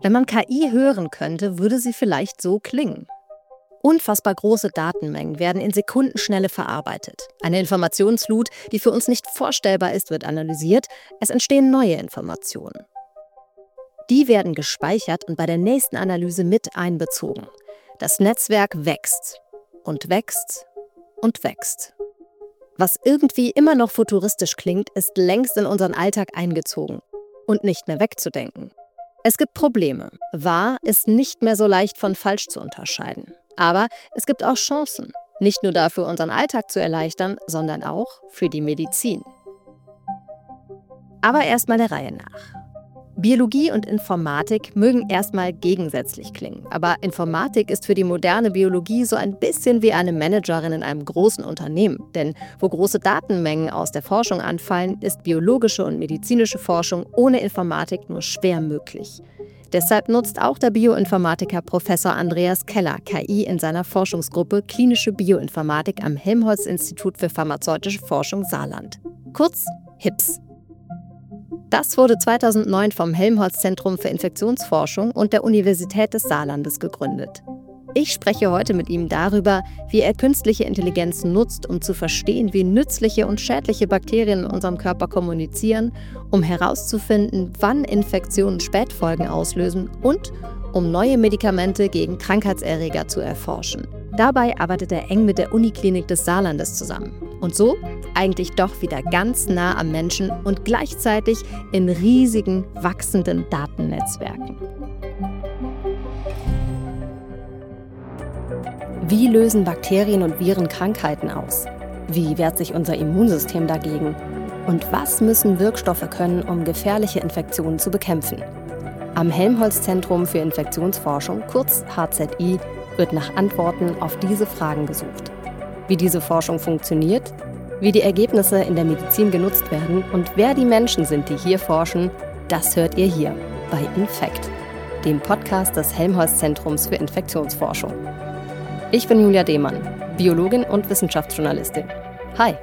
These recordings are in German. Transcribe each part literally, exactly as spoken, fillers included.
Wenn man K I hören könnte, würde sie vielleicht so klingen. Unfassbar große Datenmengen werden in Sekundenschnelle verarbeitet. Eine Informationsflut, die für uns nicht vorstellbar ist, wird analysiert. Es entstehen neue Informationen. Die werden gespeichert und bei der nächsten Analyse mit einbezogen. Das Netzwerk wächst und wächst und wächst. Was irgendwie immer noch futuristisch klingt, ist längst in unseren Alltag eingezogen und nicht mehr wegzudenken. Es gibt Probleme. Wahr ist nicht mehr so leicht von falsch zu unterscheiden. Aber es gibt auch Chancen. Nicht nur dafür, unseren Alltag zu erleichtern, sondern auch für die Medizin. Aber erstmal der Reihe nach. Biologie und Informatik mögen erstmal gegensätzlich klingen. Aber Informatik ist für die moderne Biologie so ein bisschen wie eine Managerin in einem großen Unternehmen. Denn wo große Datenmengen aus der Forschung anfallen, ist biologische und medizinische Forschung ohne Informatik nur schwer möglich. Deshalb nutzt auch der Bioinformatiker Professor Andreas Keller K I in seiner Forschungsgruppe Klinische Bioinformatik am Helmholtz-Institut für pharmazeutische Forschung Saarland. Kurz HIPS. Das wurde zweitausendneun vom Helmholtz-Zentrum für Infektionsforschung und der Universität des Saarlandes gegründet. Ich spreche heute mit ihm darüber, wie er künstliche Intelligenz nutzt, um zu verstehen, wie nützliche und schädliche Bakterien in unserem Körper kommunizieren, um herauszufinden, wann Infektionen Spätfolgen auslösen und um neue Medikamente gegen Krankheitserreger zu erforschen. Dabei arbeitet er eng mit der Uniklinik des Saarlandes zusammen. Und so eigentlich doch wieder ganz nah am Menschen und gleichzeitig in riesigen, wachsenden Datennetzwerken. Wie lösen Bakterien und Viren Krankheiten aus? Wie wehrt sich unser Immunsystem dagegen? Und was müssen Wirkstoffe können, um gefährliche Infektionen zu bekämpfen? Am Helmholtz-Zentrum für Infektionsforschung, kurz H Z I, wird nach Antworten auf diese Fragen gesucht. Wie diese Forschung funktioniert, wie die Ergebnisse in der Medizin genutzt werden und wer die Menschen sind, die hier forschen, das hört ihr hier bei Infekt, dem Podcast des Helmholtz-Zentrums für Infektionsforschung. Ich bin Julia Dehmann, Biologin und Wissenschaftsjournalistin. Hi!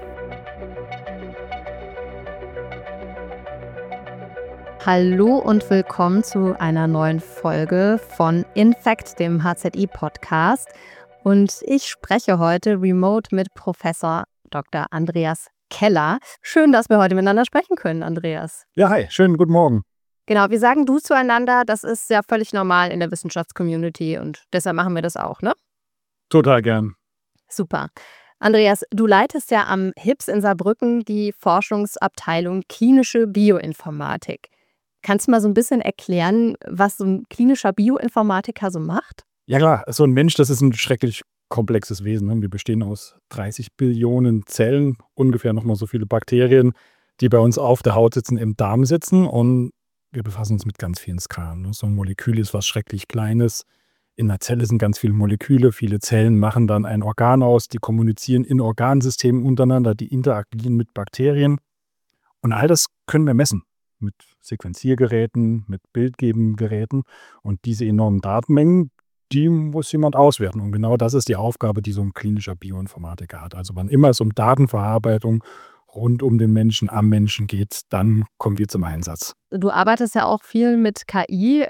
Hallo und willkommen zu einer neuen Folge von Infekt, dem H Z I-Podcast. Und ich spreche heute remote mit Professor Doktor Andreas Keller. Schön, dass wir heute miteinander sprechen können, Andreas. Ja, hi, schönen guten Morgen. Genau, wir sagen du zueinander, das ist ja völlig normal in der Wissenschaftscommunity und deshalb machen wir das auch, ne? Total gern. Super. Andreas, du leitest ja am HIPS in Saarbrücken die Forschungsabteilung Klinische Bioinformatik. Kannst du mal so ein bisschen erklären, was so ein klinischer Bioinformatiker so macht? Ja klar, so ein Mensch, das ist ein schrecklich komplexes Wesen. Ne? Wir bestehen aus dreißig Billionen Zellen, ungefähr nochmal so viele Bakterien, die bei uns auf der Haut sitzen, im Darm sitzen. Und wir befassen uns mit ganz vielen Skalen. Ne? So ein Molekül ist was schrecklich Kleines. In einer Zelle sind ganz viele Moleküle. Viele Zellen machen dann ein Organ aus. Die kommunizieren in Organsystemen untereinander. Die interagieren mit Bakterien. Und all das können wir messen. Mit Sequenziergeräten, mit Bildgebengeräten. Und diese enormen Datenmengen, die muss jemand auswerten. Und genau das ist die Aufgabe, die so ein klinischer Bioinformatiker hat. Also wann immer es um Datenverarbeitung rund um den Menschen, am Menschen geht, dann kommen wir zum Einsatz. Du arbeitest ja auch viel mit K I.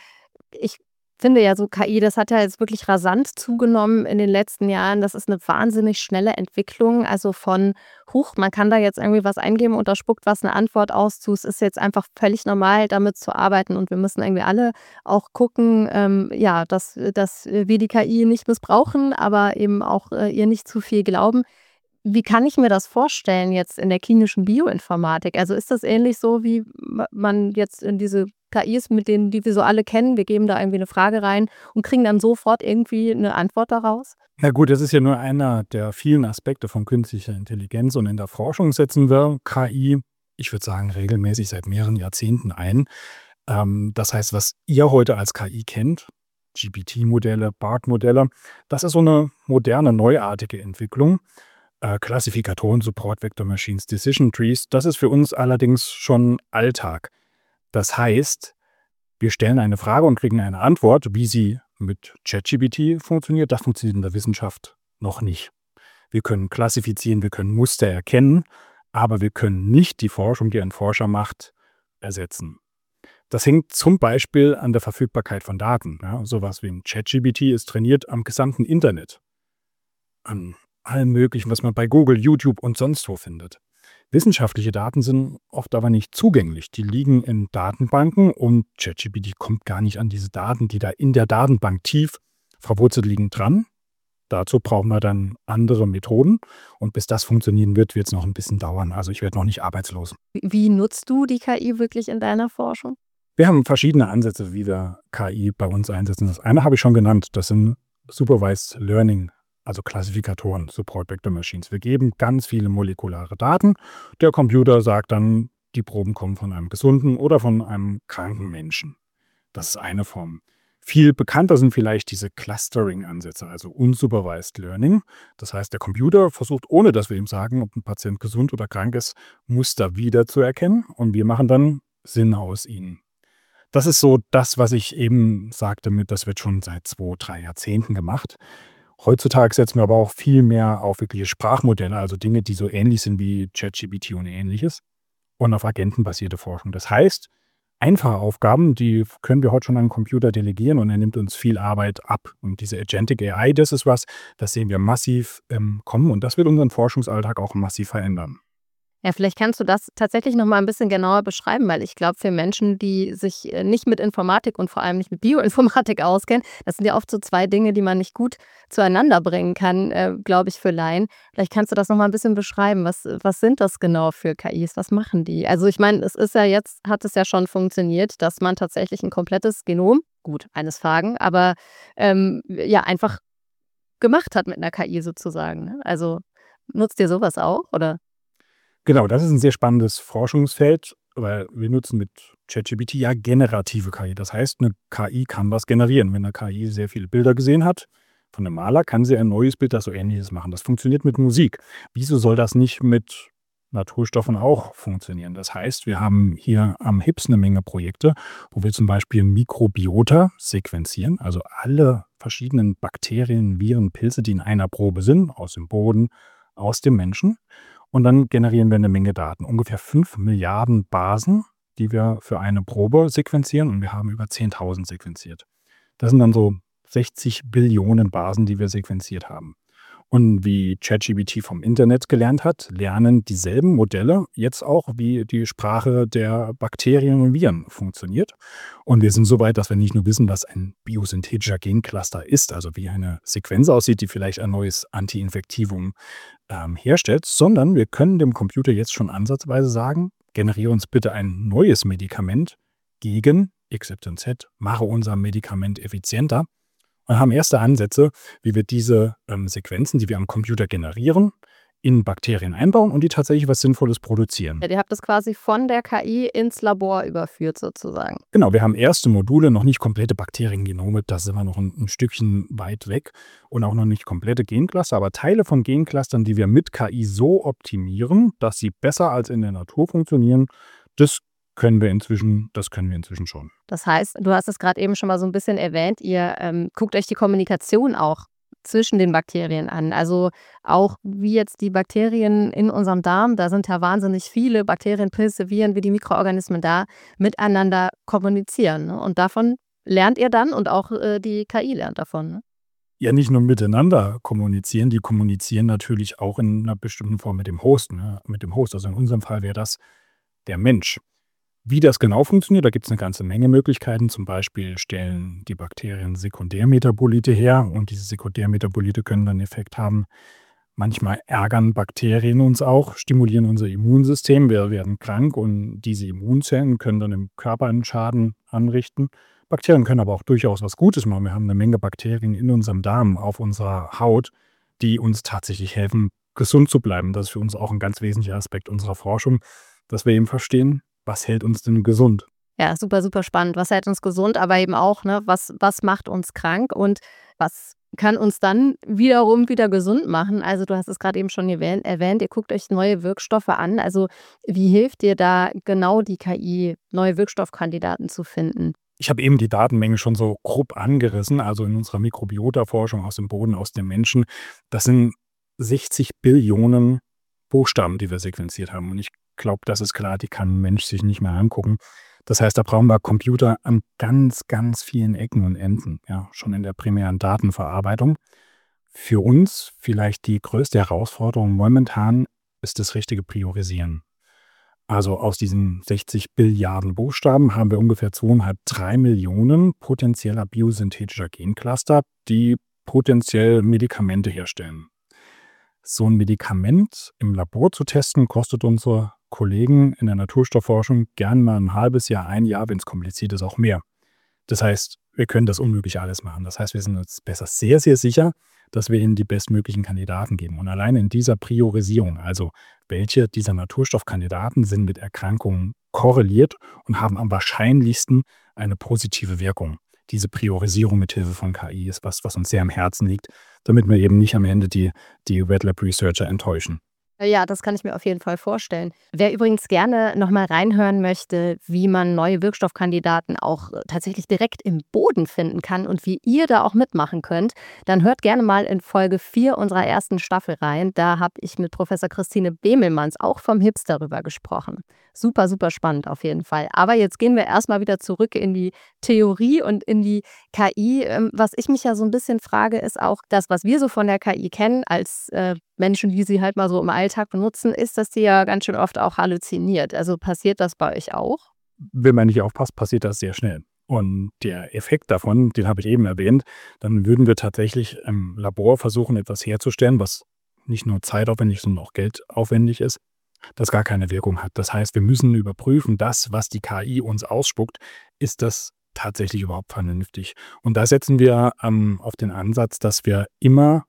Ich finde ja so, K I, das hat ja jetzt wirklich rasant zugenommen in den letzten Jahren. Das ist eine wahnsinnig schnelle Entwicklung. Also von, huch, man kann da jetzt irgendwie was eingeben und da spuckt was eine Antwort aus zu. Es ist jetzt einfach völlig normal, damit zu arbeiten. Und wir müssen irgendwie alle auch gucken, ähm, ja, dass, dass wir die K I nicht missbrauchen, aber eben auch äh, ihr nicht zu viel glauben. Wie kann ich mir das vorstellen jetzt in der klinischen Bioinformatik? Also ist das ähnlich so, wie man jetzt in diese K Is, mit denen, die wir so alle kennen, wir geben da irgendwie eine Frage rein und kriegen dann sofort irgendwie eine Antwort daraus? Na gut, das ist ja nur einer der vielen Aspekte von künstlicher Intelligenz. Und in der Forschung setzen wir K I, ich würde sagen, regelmäßig seit mehreren Jahrzehnten ein. Ähm, das heißt, was ihr heute als K I kennt, G P T-Modelle, B A R T-Modelle, das ist so eine moderne, neuartige Entwicklung. Äh, Klassifikatoren, Support Vector Machines, Decision Trees, das ist für uns allerdings schon Alltag. Das heißt, wir stellen eine Frage und kriegen eine Antwort, wie sie mit ChatGPT funktioniert. Das funktioniert in der Wissenschaft noch nicht. Wir können klassifizieren, wir können Muster erkennen, aber wir können nicht die Forschung, die ein Forscher macht, ersetzen. Das hängt zum Beispiel an der Verfügbarkeit von Daten. Ja, sowas wie ein ChatGPT ist trainiert am gesamten Internet, an allem Möglichen, was man bei Google, YouTube und sonst wo findet. Wissenschaftliche Daten sind oft aber nicht zugänglich. Die liegen in Datenbanken und ChatGPT kommt gar nicht an diese Daten, die da in der Datenbank tief verwurzelt liegen, dran. Dazu brauchen wir dann andere Methoden und bis das funktionieren wird, wird es noch ein bisschen dauern. Also ich werde noch nicht arbeitslos. Wie wie nutzt du die K I wirklich in deiner Forschung? Wir haben verschiedene Ansätze, wie wir K I bei uns einsetzen. Das eine habe ich schon genannt, das sind Supervised Learning, also Klassifikatoren, Support Vector Machines. Wir geben ganz viele molekulare Daten. Der Computer sagt dann, die Proben kommen von einem gesunden oder von einem kranken Menschen. Das ist eine Form. Viel bekannter sind vielleicht diese Clustering-Ansätze, also Unsupervised Learning. Das heißt, der Computer versucht, ohne dass wir ihm sagen, ob ein Patient gesund oder krank ist, Muster wiederzuerkennen und wir machen dann Sinn aus ihnen. Das ist so das, was ich eben sagte, mit, das wird schon seit zwei, drei Jahrzehnten gemacht. Heutzutage setzen wir aber auch viel mehr auf wirkliche Sprachmodelle, also Dinge, die so ähnlich sind wie ChatGPT und ähnliches, und auf agentenbasierte Forschung. Das heißt, einfache Aufgaben, die können wir heute schon an den Computer delegieren und er nimmt uns viel Arbeit ab. Und diese Agentic A I, das ist was, das sehen wir massiv ähm, kommen und das wird unseren Forschungsalltag auch massiv verändern. Ja, vielleicht kannst du das tatsächlich noch mal ein bisschen genauer beschreiben, weil ich glaube, für Menschen, die sich äh, nicht mit Informatik und vor allem nicht mit Bioinformatik auskennen, das sind ja oft so zwei Dinge, die man nicht gut zueinander bringen kann, äh, glaube ich, für Laien. Vielleicht kannst du das noch mal ein bisschen beschreiben. Was, was sind das genau für K Is? Was machen die? Also ich meine, es ist ja jetzt, hat es ja schon funktioniert, dass man tatsächlich ein komplettes Genom, gut, eines Phagen, aber ähm, ja, einfach gemacht hat mit einer K I sozusagen. Ne? Also nutzt ihr sowas auch, oder? Genau, das ist ein sehr spannendes Forschungsfeld, weil wir nutzen mit ChatGPT ja generative K I. Das heißt, eine K I kann was generieren. Wenn eine K I sehr viele Bilder gesehen hat von einem Maler, kann sie ein neues Bild, das so ähnliches machen. Das funktioniert mit Musik. Wieso soll das nicht mit Naturstoffen auch funktionieren? Das heißt, wir haben hier am H I P S eine Menge Projekte, wo wir zum Beispiel Mikrobiota sequenzieren, also alle verschiedenen Bakterien, Viren, Pilze, die in einer Probe sind, aus dem Boden, aus dem Menschen. Und dann generieren wir eine Menge Daten, ungefähr fünf Milliarden Basen, die wir für eine Probe sequenzieren und wir haben über zehntausend sequenziert. Das sind dann so sechzig Billionen Basen, die wir sequenziert haben. Und wie ChatGPT vom Internet gelernt hat, lernen dieselben Modelle jetzt auch, wie die Sprache der Bakterien und Viren funktioniert. Und wir sind so weit, dass wir nicht nur wissen, was ein biosynthetischer Gencluster ist, also wie eine Sequenz aussieht, die vielleicht ein neues Antiinfektivum ähm, herstellt, sondern wir können dem Computer jetzt schon ansatzweise sagen, generiere uns bitte ein neues Medikament gegen X Y Z, mache unser Medikament effizienter. Und haben erste Ansätze, wie wir diese ähm, Sequenzen, die wir am Computer generieren, in Bakterien einbauen und die tatsächlich was Sinnvolles produzieren. Ja, ihr habt das quasi von der K I ins Labor überführt sozusagen. Genau, wir haben erste Module, noch nicht komplette Bakteriengenome, da sind wir noch ein, ein Stückchen weit weg und auch noch nicht komplette Gencluster, aber Teile von Genclustern, die wir mit K I so optimieren, dass sie besser als in der Natur funktionieren, das können wir inzwischen, das können wir inzwischen schon. Das heißt, du hast es gerade eben schon mal so ein bisschen erwähnt, ihr ähm, guckt euch die Kommunikation auch zwischen den Bakterien an. Also auch wie jetzt die Bakterien in unserem Darm, da sind ja wahnsinnig viele Bakterien, Pilze, Viren, wie die Mikroorganismen da miteinander kommunizieren. Ne? Und davon lernt ihr dann und auch äh, die K I lernt davon. Ne? Ja, nicht nur miteinander kommunizieren, die kommunizieren natürlich auch in einer bestimmten Form mit dem Host. Ne? Mit dem Host, also in unserem Fall wäre das der Mensch. Wie das genau funktioniert, da gibt es eine ganze Menge Möglichkeiten. Zum Beispiel stellen die Bakterien Sekundärmetabolite her und diese Sekundärmetabolite können dann einen Effekt haben. Manchmal ärgern Bakterien uns auch, stimulieren unser Immunsystem, wir werden krank und diese Immunzellen können dann im Körper einen Schaden anrichten. Bakterien können aber auch durchaus was Gutes machen. Wir haben eine Menge Bakterien in unserem Darm, auf unserer Haut, die uns tatsächlich helfen, gesund zu bleiben. Das ist für uns auch ein ganz wesentlicher Aspekt unserer Forschung, dass wir eben verstehen, was hält uns denn gesund? Ja, super, super spannend. Was hält uns gesund, aber eben auch, ne, was, was macht uns krank und was kann uns dann wiederum wieder gesund machen? Also du hast es gerade eben schon erwähnt, erwähnt, ihr guckt euch neue Wirkstoffe an. Also wie hilft dir da genau die K I, neue Wirkstoffkandidaten zu finden? Ich habe eben die Datenmenge schon so grob angerissen, also in unserer Mikrobiota-Forschung aus dem Boden, aus dem Menschen. Das sind sechzig Billionen Buchstaben, die wir sequenziert haben. Und ich glaube, das ist klar, die kann ein Mensch sich nicht mehr angucken. Das heißt, da brauchen wir Computer an ganz, ganz vielen Ecken und Enden, ja, schon in der primären Datenverarbeitung. Für uns vielleicht die größte Herausforderung momentan ist das richtige Priorisieren. Also aus diesen sechzig Billiarden Buchstaben haben wir ungefähr zwei drei Millionen potenzieller biosynthetischer Gencluster, die potenziell Medikamente herstellen. So ein Medikament im Labor zu testen, kostet unsere Kollegen in der Naturstoffforschung gern mal ein halbes Jahr, ein Jahr, wenn es kompliziert ist, auch mehr. Das heißt, wir können das Unmögliche alles machen. Das heißt, wir sind uns besser sehr, sehr sicher, dass wir ihnen die bestmöglichen Kandidaten geben. Und allein in dieser Priorisierung, also welche dieser Naturstoffkandidaten sind mit Erkrankungen korreliert und haben am wahrscheinlichsten eine positive Wirkung. Diese Priorisierung mit Hilfe von K I ist was, was uns sehr am Herzen liegt, damit wir eben nicht am Ende die, die Wet Lab Researcher enttäuschen. Ja, das kann ich mir auf jeden Fall vorstellen. Wer übrigens gerne nochmal reinhören möchte, wie man neue Wirkstoffkandidaten auch äh, tatsächlich direkt im Boden finden kann und wie ihr da auch mitmachen könnt, dann hört gerne mal in Folge vier unserer ersten Staffel rein. Da habe ich mit Professor Christine Bemelmans auch vom H I P S darüber gesprochen. Super, super spannend auf jeden Fall. Aber jetzt gehen wir erstmal wieder zurück in die Theorie und in die K I. Ähm, Was ich mich ja so ein bisschen frage, ist auch das, was wir so von der K I kennen als äh, Menschen, die sie halt mal so im Alltag benutzen, ist, dass die ja ganz schön oft auch halluziniert. Also passiert das bei euch auch? Wenn man nicht aufpasst, passiert das sehr schnell. Und der Effekt davon, den habe ich eben erwähnt, dann würden wir tatsächlich im Labor versuchen, etwas herzustellen, was nicht nur zeitaufwendig, sondern auch geldaufwendig ist, das gar keine Wirkung hat. Das heißt, wir müssen überprüfen, das, was die K I uns ausspuckt, ist das tatsächlich überhaupt vernünftig. Und da setzen wir ähm, auf den Ansatz, dass wir immer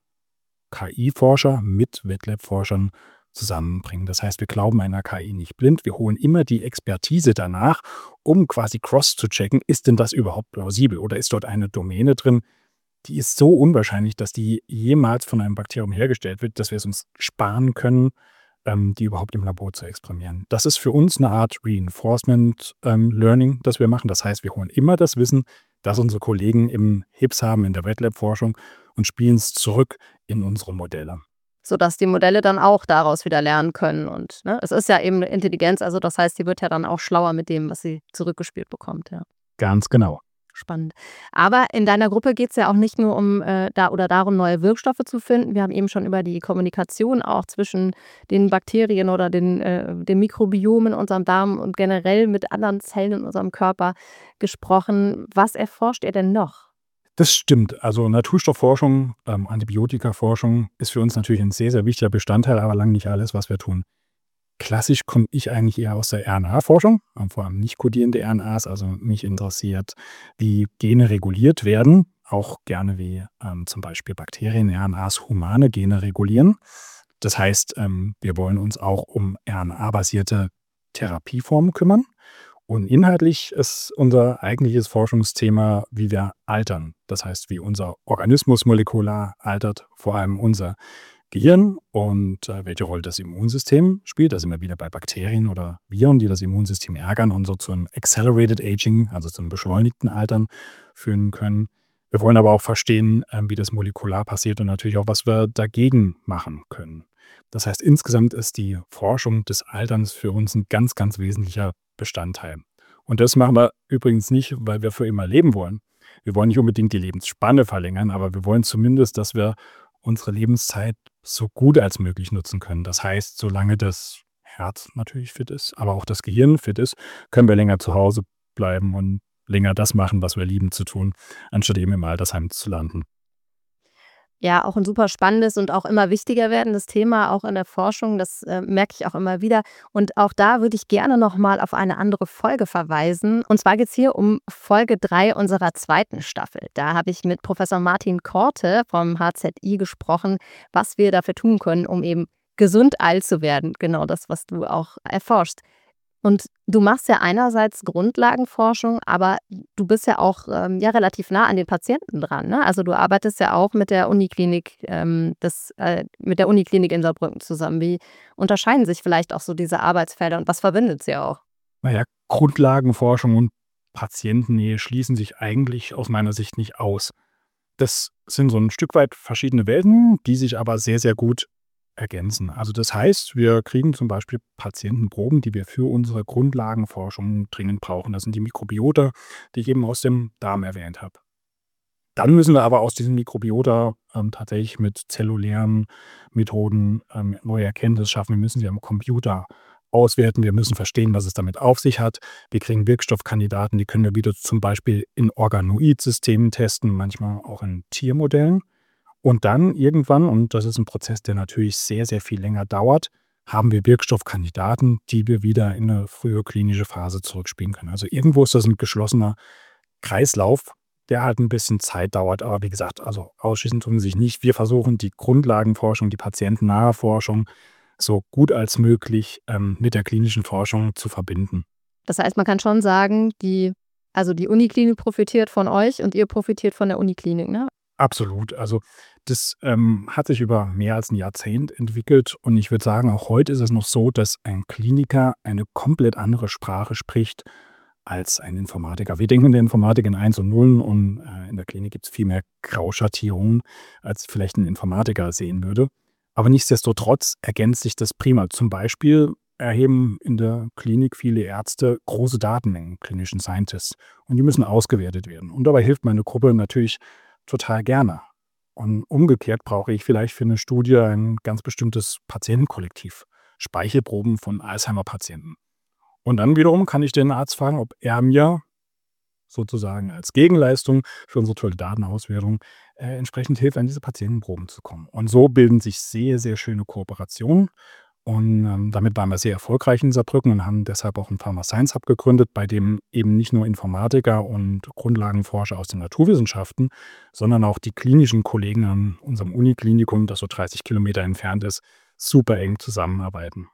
K I-Forscher mit Wet Lab-Forschern zusammenbringen. Das heißt, wir glauben einer K I nicht blind. Wir holen immer die Expertise danach, um quasi cross zu checken, ist denn das überhaupt plausibel oder ist dort eine Domäne drin, die ist so unwahrscheinlich, dass die jemals von einem Bakterium hergestellt wird, dass wir es uns sparen können, ähm, die überhaupt im Labor zu experimentieren. Das ist für uns eine Art Reinforcement ähm, Learning, das wir machen. Das heißt, wir holen immer das Wissen, das unsere Kollegen im H I P S haben, in der Wet Lab-Forschung und spielen es zurück in unsere Modelle. Sodass die Modelle dann auch daraus wieder lernen können. Und ne, es ist ja eben eine Intelligenz, also das heißt, die wird ja dann auch schlauer mit dem, was sie zurückgespielt bekommt. Ja. Ganz genau. Spannend. Aber in deiner Gruppe geht es ja auch nicht nur um äh, da oder darum, neue Wirkstoffe zu finden. Wir haben eben schon über die Kommunikation auch zwischen den Bakterien oder den, äh, dem Mikrobiom in unserem Darm und generell mit anderen Zellen in unserem Körper gesprochen. Was erforscht ihr denn noch? Das stimmt. Also Naturstoffforschung, ähm, Antibiotikaforschung ist für uns natürlich ein sehr, sehr wichtiger Bestandteil, aber lang nicht alles, was wir tun. Klassisch komme ich eigentlich eher aus der R N A-Forschung, ähm, vor allem nicht kodierende R N As. Also mich interessiert, wie Gene reguliert werden, auch gerne wie ähm, zum Beispiel Bakterien-R N As humane Gene regulieren. Das heißt, ähm, wir wollen uns auch um R N A-basierte Therapieformen kümmern. Und inhaltlich ist unser eigentliches Forschungsthema, wie wir altern. Das heißt, wie unser Organismus molekular altert, vor allem unser Gehirn und äh, welche Rolle das Immunsystem spielt. Da sind wir wieder bei Bakterien oder Viren, die das Immunsystem ärgern und so zu einem Accelerated Aging, also zu einem beschleunigten Altern führen können. Wir wollen aber auch verstehen, äh, wie das molekular passiert und natürlich auch, was wir dagegen machen können. Das heißt, insgesamt ist die Forschung des Alterns für uns ein ganz, ganz wesentlicher Bestandteil. Und das machen wir übrigens nicht, weil wir für immer leben wollen. Wir wollen nicht unbedingt die Lebensspanne verlängern, aber wir wollen zumindest, dass wir unsere Lebenszeit so gut als möglich nutzen können. Das heißt, solange das Herz natürlich fit ist, aber auch das Gehirn fit ist, können wir länger zu Hause bleiben und länger das machen, was wir lieben zu tun, anstatt eben im Altersheim zu landen. Ja, auch ein super spannendes und auch immer wichtiger werdendes Thema, auch in der Forschung. Das äh, merke ich auch immer wieder. Und auch da würde ich gerne noch mal auf eine andere Folge verweisen. Und zwar geht es hier um Folge drei unserer zweiten Staffel. Da habe ich mit Professor Martin Korte vom H Z I gesprochen, was wir dafür tun können, um eben gesund alt zu werden. Genau das, was du auch erforschst. Und du machst ja einerseits Grundlagenforschung, aber du bist ja auch ähm, ja, relativ nah an den Patienten dran. Ne? Also du arbeitest ja auch mit der Uniklinik, ähm, des, äh, mit der Uniklinik in Saarbrücken zusammen. Wie unterscheiden sich vielleicht auch so diese Arbeitsfelder und was verbindet sie auch? Naja, Grundlagenforschung und Patientennähe schließen sich eigentlich aus meiner Sicht nicht aus. Das sind so ein Stück weit verschiedene Welten, die sich aber sehr, sehr gut ergänzen. Also das heißt, wir kriegen zum Beispiel Patientenproben, die wir für unsere Grundlagenforschung dringend brauchen. Das sind die Mikrobiota, die ich eben aus dem Darm erwähnt habe. Dann müssen wir aber aus diesem Mikrobiota ähm, tatsächlich mit zellulären Methoden ähm, neue Erkenntnisse schaffen. Wir müssen sie am Computer auswerten. Wir müssen verstehen, was es damit auf sich hat. Wir kriegen Wirkstoffkandidaten, die können wir wieder zum Beispiel in Organoid-Systemen testen, manchmal auch in Tiermodellen. Und dann irgendwann, und das ist ein Prozess, der natürlich sehr, sehr viel länger dauert, haben wir Wirkstoffkandidaten, die wir wieder in eine frühe klinische Phase zurückspielen können. Also irgendwo ist das ein geschlossener Kreislauf, der halt ein bisschen Zeit dauert. Aber wie gesagt, also ausschließen tun sie sich nicht. Wir versuchen die Grundlagenforschung, die patientennahe Forschung so gut als möglich ähm, mit der klinischen Forschung zu verbinden. Das heißt, man kann schon sagen, die, also die Uniklinik profitiert von euch und ihr profitiert von der Uniklinik, ne? Absolut. Also das ähm, hat sich über mehr als ein Jahrzehnt entwickelt und ich würde sagen, auch heute ist es noch so, dass ein Kliniker eine komplett andere Sprache spricht als ein Informatiker. Wir denken in der Informatik in Eins und Nullen und äh, in der Klinik gibt es viel mehr Grauschattierungen, als vielleicht ein Informatiker sehen würde. Aber nichtsdestotrotz ergänzt sich das prima. Zum Beispiel erheben in der Klinik viele Ärzte große Datenmengen, klinischen Scientists, und die müssen ausgewertet werden. Und dabei hilft meine Gruppe natürlich total gerne. Und umgekehrt brauche ich vielleicht für eine Studie ein ganz bestimmtes Patientenkollektiv, Speichelproben von Alzheimer-Patienten. Und dann wiederum kann ich den Arzt fragen, ob er mir sozusagen als Gegenleistung für unsere tolle Datenauswertung äh, entsprechend hilft, an diese Patientenproben zu kommen. Und so bilden sich sehr, sehr schöne Kooperationen. Und ähm, damit waren wir sehr erfolgreich in Saarbrücken und haben deshalb auch ein Pharma Science Hub gegründet, bei dem eben nicht nur Informatiker und Grundlagenforscher aus den Naturwissenschaften, sondern auch die klinischen Kollegen an unserem Uniklinikum, das so dreißig Kilometer entfernt ist, super eng zusammenarbeiten.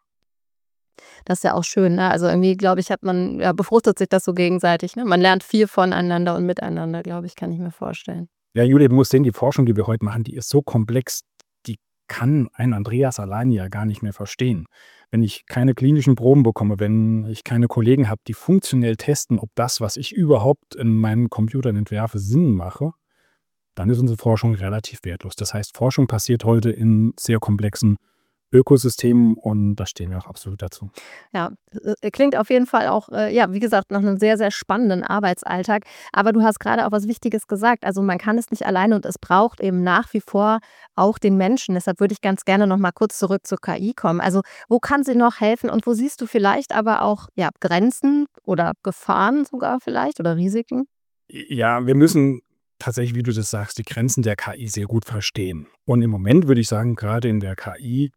Das ist ja auch schön, ne? Also irgendwie, glaube ich, hat man, ja, befruchtet sich das so gegenseitig, ne? Man lernt viel voneinander und miteinander, glaube ich, kann ich mir vorstellen. Ja, Julia, du musst sehen, die Forschung, die wir heute machen, die ist so komplex, die kann ein Andreas alleine ja gar nicht mehr verstehen. Wenn ich keine klinischen Proben bekomme, wenn ich keine Kollegen habe, die funktionell testen, ob das, was ich überhaupt in meinen Computern entwerfe, Sinn mache, dann ist unsere Forschung relativ wertlos. Das heißt, Forschung passiert heute in sehr komplexen Ökosystemen und da stehen wir auch absolut dazu. Ja, äh, klingt auf jeden Fall auch, äh, ja, wie gesagt, nach einem sehr, sehr spannenden Arbeitsalltag. Aber du hast gerade auch was Wichtiges gesagt. Also man kann es nicht alleine und es braucht eben nach wie vor auch den Menschen. Deshalb würde ich ganz gerne noch mal kurz zurück zur K I kommen. Also wo kann sie noch helfen und wo siehst du vielleicht aber auch, ja, Grenzen oder Gefahren sogar vielleicht oder Risiken? Ja, wir müssen tatsächlich, wie du das sagst, die Grenzen der K I sehr gut verstehen. Und im Moment würde ich sagen, gerade in der K I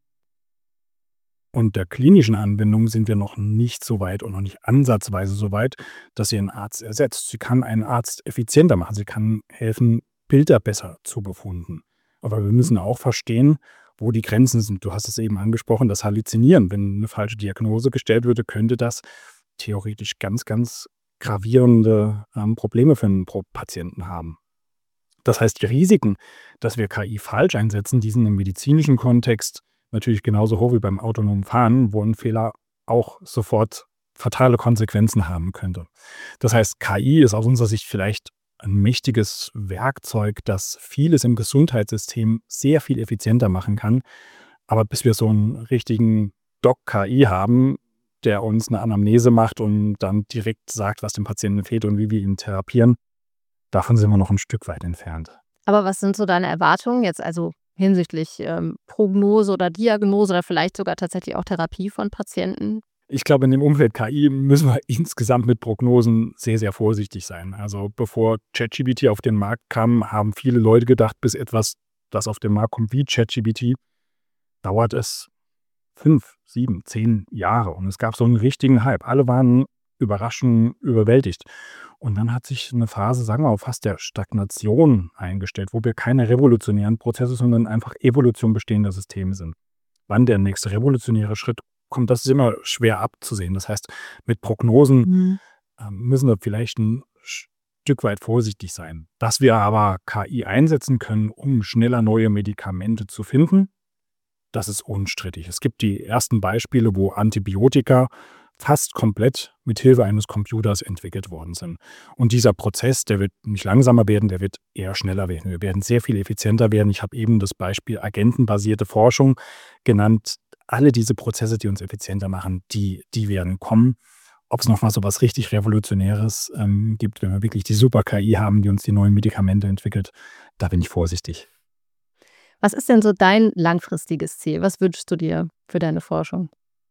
und der klinischen Anwendung sind wir noch nicht so weit und noch nicht ansatzweise so weit, dass sie einen Arzt ersetzt. Sie kann einen Arzt effizienter machen. Sie kann helfen, Bilder besser zu befunden. Aber wir müssen auch verstehen, wo die Grenzen sind. Du hast es eben angesprochen, das Halluzinieren. Wenn eine falsche Diagnose gestellt würde, könnte das theoretisch ganz, ganz gravierende ähm, Probleme für einen Pro- Patienten haben. Das heißt, die Risiken, dass wir K I falsch einsetzen, die sind im medizinischen Kontext natürlich genauso hoch wie beim autonomen Fahren, wo ein Fehler auch sofort fatale Konsequenzen haben könnte. Das heißt, K I ist aus unserer Sicht vielleicht ein mächtiges Werkzeug, das vieles im Gesundheitssystem sehr viel effizienter machen kann. Aber bis wir so einen richtigen Doc-K I haben, der uns eine Anamnese macht und dann direkt sagt, was dem Patienten fehlt und wie wir ihn therapieren, davon sind wir noch ein Stück weit entfernt. Aber was sind so deine Erwartungen jetzt, also hinsichtlich ähm, Prognose oder Diagnose oder vielleicht sogar tatsächlich auch Therapie von Patienten? Ich glaube, in dem Umfeld K I müssen wir insgesamt mit Prognosen sehr, sehr vorsichtig sein. Also bevor ChatGPT auf den Markt kam, haben viele Leute gedacht, bis etwas, das auf den Markt kommt wie ChatGPT, dauert es fünf, sieben, zehn Jahre. Und es gab so einen richtigen Hype. Alle waren überraschend überwältigt. Und dann hat sich eine Phase, sagen wir mal, fast der Stagnation eingestellt, wo wir keine revolutionären Prozesse, sondern einfach Evolution bestehender Systeme sind. Wann der nächste revolutionäre Schritt kommt, das ist immer schwer abzusehen. Das heißt, mit Prognosen Mhm. äh, müssen wir vielleicht ein Stück weit vorsichtig sein. Dass wir aber K I einsetzen können, um schneller neue Medikamente zu finden, das ist unstrittig. Es gibt die ersten Beispiele, wo Antibiotika fast komplett mit Hilfe eines Computers entwickelt worden sind. Und dieser Prozess, der wird nicht langsamer werden, der wird eher schneller werden. Wir werden sehr viel effizienter werden. Ich habe eben das Beispiel agentenbasierte Forschung genannt. Alle diese Prozesse, die uns effizienter machen, die, die werden kommen. Ob es nochmal so was richtig Revolutionäres ähm, gibt, wenn wir wirklich die Super-K I haben, die uns die neuen Medikamente entwickelt, da bin ich vorsichtig. Was ist denn so dein langfristiges Ziel? Was wünschst du dir für deine Forschung?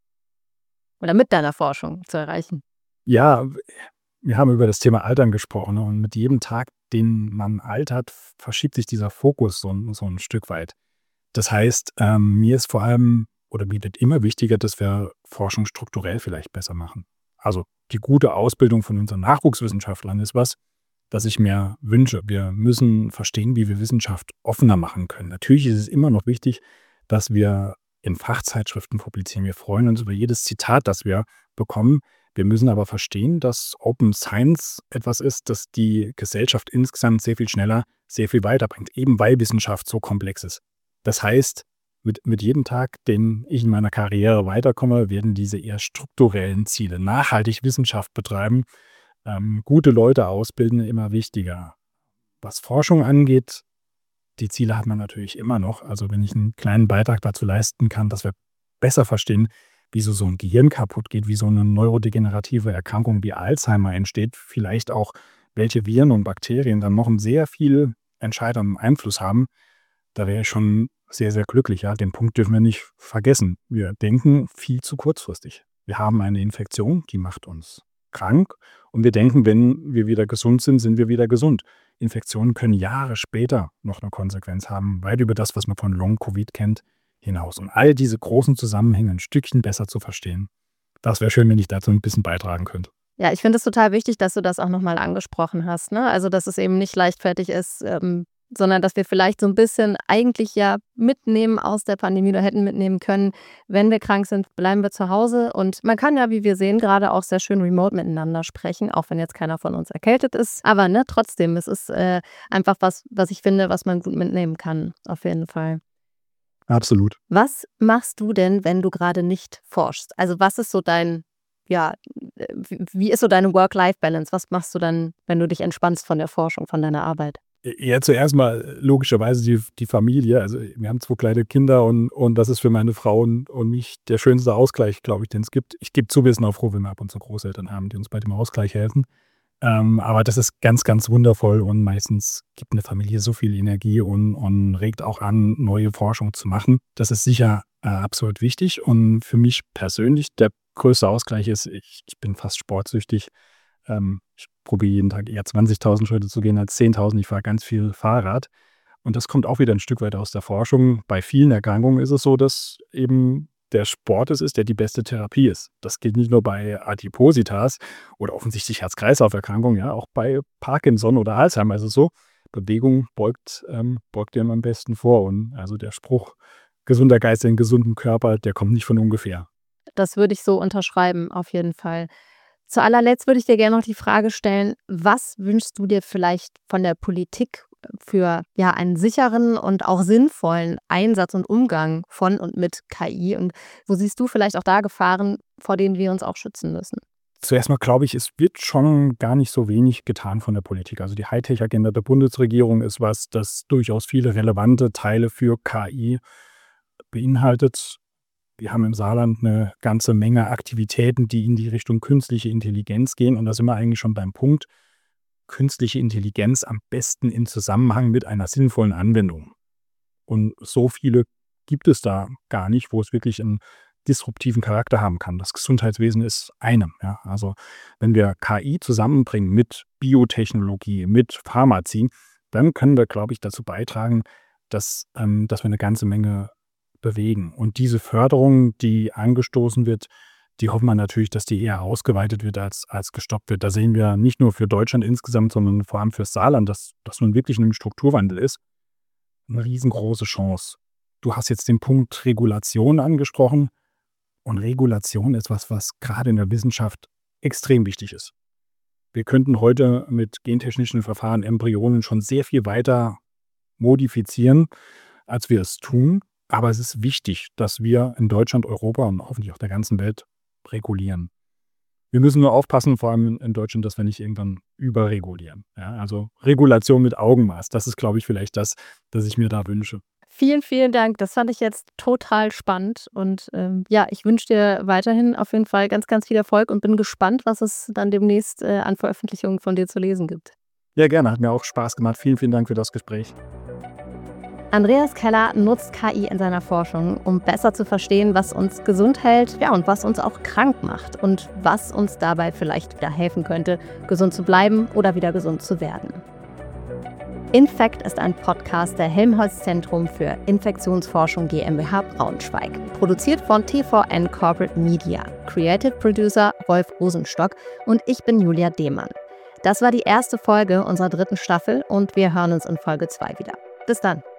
Oder mit deiner Forschung zu erreichen? Ja, wir haben über das Thema Altern gesprochen, und mit jedem Tag, den man altert, verschiebt sich dieser Fokus so, so ein Stück weit. Das heißt, ähm, mir ist vor allem oder mir wird immer wichtiger, dass wir Forschung strukturell vielleicht besser machen. Also die gute Ausbildung von unseren Nachwuchswissenschaftlern ist was, das ich mir wünsche. Wir müssen verstehen, wie wir Wissenschaft offener machen können. Natürlich ist es immer noch wichtig, dass wir in Fachzeitschriften publizieren. Wir freuen uns über jedes Zitat, das wir bekommen. Wir müssen aber verstehen, dass Open Science etwas ist, das die Gesellschaft insgesamt sehr viel schneller, sehr viel weiterbringt, eben weil Wissenschaft so komplex ist. Das heißt, mit, mit jedem Tag, den ich in meiner Karriere weiterkomme, werden diese eher strukturellen Ziele, nachhaltig Wissenschaft betreiben, ähm, gute Leute ausbilden, immer wichtiger. Was Forschung angeht, die Ziele hat man natürlich immer noch. Also wenn ich einen kleinen Beitrag dazu leisten kann, dass wir besser verstehen, wieso so ein Gehirn kaputt geht, wie so eine neurodegenerative Erkrankung wie Alzheimer entsteht, vielleicht auch welche Viren und Bakterien dann noch einen sehr viel entscheidenden Einfluss haben, da wäre ich schon sehr, sehr glücklich. Ja. Den Punkt dürfen wir nicht vergessen. Wir denken viel zu kurzfristig. Wir haben eine Infektion, die macht uns krank, und wir denken, wenn wir wieder gesund sind, sind wir wieder gesund. Infektionen können Jahre später noch eine Konsequenz haben, weit über das, was man von Long-Covid kennt, hinaus. Und all diese großen Zusammenhänge ein Stückchen besser zu verstehen, das wäre schön, wenn ich dazu ein bisschen beitragen könnte. Ja, ich finde es total wichtig, dass du das auch nochmal angesprochen hast, ne? Also, dass es eben nicht leichtfertig ist, ähm, sondern dass wir vielleicht so ein bisschen eigentlich ja mitnehmen aus der Pandemie oder hätten mitnehmen können, wenn wir krank sind, bleiben wir zu Hause. Und man kann ja, wie wir sehen, gerade auch sehr schön remote miteinander sprechen, auch wenn jetzt keiner von uns erkältet ist. Aber ne, trotzdem, es ist äh, einfach was, was ich finde, was man gut mitnehmen kann, auf jeden Fall. Absolut. Was machst du denn, wenn du gerade nicht forschst? Also was ist so dein, ja, äh, wie wie ist so deine Work-Life-Balance? Was machst du dann, wenn du dich entspannst von der Forschung, von deiner Arbeit? Ja, zuerst mal logischerweise die, die Familie. Also wir haben zwei kleine Kinder, und, und das ist für meine Frau und, und mich der schönste Ausgleich, glaube ich, den es gibt. Ich gebe zu, wir sind auch froh, wenn wir ab und zu Großeltern haben, die uns bei dem Ausgleich helfen. Ähm, aber das ist ganz, ganz wundervoll, und meistens gibt eine Familie so viel Energie und, und regt auch an, neue Forschung zu machen. Das ist sicher äh, absolut wichtig, und für mich persönlich der größte Ausgleich ist, ich, ich bin fast sportsüchtig. Ähm, ich probiere jeden Tag eher zwanzigtausend Schritte zu gehen als zehntausend. Ich fahre ganz viel Fahrrad. Und das kommt auch wieder ein Stück weit aus der Forschung. Bei vielen Erkrankungen ist es so, dass eben der Sport es ist, der die beste Therapie ist. Das gilt nicht nur bei Adipositas oder offensichtlich Herz-Kreislauf-Erkrankungen, ja, auch bei Parkinson oder Alzheimer ist es so. Bewegung beugt, ähm, beugt dem am besten vor. Und also der Spruch, gesunder Geist in gesundem Körper, der kommt nicht von ungefähr. Das würde ich so unterschreiben, auf jeden Fall. Zu allerletzt würde ich dir gerne noch die Frage stellen, was wünschst du dir vielleicht von der Politik für ja, einen sicheren und auch sinnvollen Einsatz und Umgang von und mit K I? Und wo siehst du vielleicht auch da Gefahren, vor denen wir uns auch schützen müssen? Zuerst mal glaube ich, es wird schon gar nicht so wenig getan von der Politik. Also die Hightech-Agenda der Bundesregierung ist was, das durchaus viele relevante Teile für K I beinhaltet. Wir haben im Saarland eine ganze Menge Aktivitäten, die in die Richtung künstliche Intelligenz gehen. Und da sind wir eigentlich schon beim Punkt, künstliche Intelligenz am besten in Zusammenhang mit einer sinnvollen Anwendung. Und so viele gibt es da gar nicht, wo es wirklich einen disruptiven Charakter haben kann. Das Gesundheitswesen ist einem. Ja. Also wenn wir K I zusammenbringen mit Biotechnologie, mit Pharmazie, dann können wir, glaube ich, dazu beitragen, dass, ähm, dass wir eine ganze Menge bewegen. Und diese Förderung, die angestoßen wird, die hoffen wir natürlich, dass die eher ausgeweitet wird, als, als gestoppt wird. Da sehen wir nicht nur für Deutschland insgesamt, sondern vor allem fürs Saarland, dass das nun wirklich ein Strukturwandel ist, eine riesengroße Chance. Du hast jetzt den Punkt Regulation angesprochen. Und Regulation ist was, was gerade in der Wissenschaft extrem wichtig ist. Wir könnten heute mit gentechnischen Verfahren Embryonen schon sehr viel weiter modifizieren, als wir es tun. Aber es ist wichtig, dass wir in Deutschland, Europa und hoffentlich auch der ganzen Welt regulieren. Wir müssen nur aufpassen, vor allem in Deutschland, dass wir nicht irgendwann überregulieren. Ja, also Regulation mit Augenmaß, das ist, glaube ich, vielleicht das, das ich mir da wünsche. Vielen, vielen Dank. Das fand ich jetzt total spannend. Und ähm, ja, ich wünsche dir weiterhin auf jeden Fall ganz, ganz viel Erfolg und bin gespannt, was es dann demnächst äh, an Veröffentlichungen von dir zu lesen gibt. Ja, gerne. Hat mir auch Spaß gemacht. Vielen, vielen Dank für das Gespräch. Andreas Keller nutzt K I in seiner Forschung, um besser zu verstehen, was uns gesund hält, ja, und was uns auch krank macht und was uns dabei vielleicht wieder helfen könnte, gesund zu bleiben oder wieder gesund zu werden. Infekt ist ein Podcast der Helmholtz-Zentrum für Infektionsforschung GmbH Braunschweig. Produziert von T V N Corporate Media. Creative Producer Wolf Rosenstock und ich bin Julia Demann. Das war die erste Folge unserer dritten Staffel und wir hören uns in Folge zwei wieder. Bis dann.